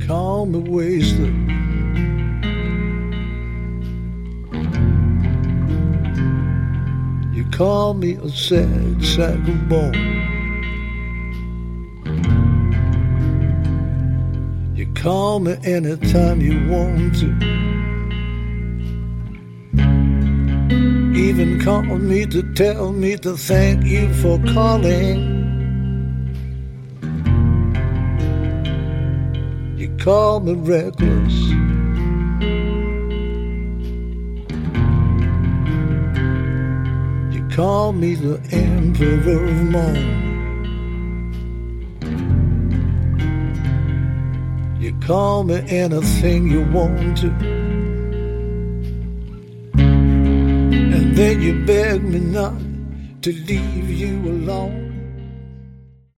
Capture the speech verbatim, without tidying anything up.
call me wasted. You call me a sad sack of bone. You call me anytime you want to. Even call me to tell me to thank you for calling. You call me reckless. You call me the emperor of moan. You call me anything you want to. And then you beg me not to leave you alone.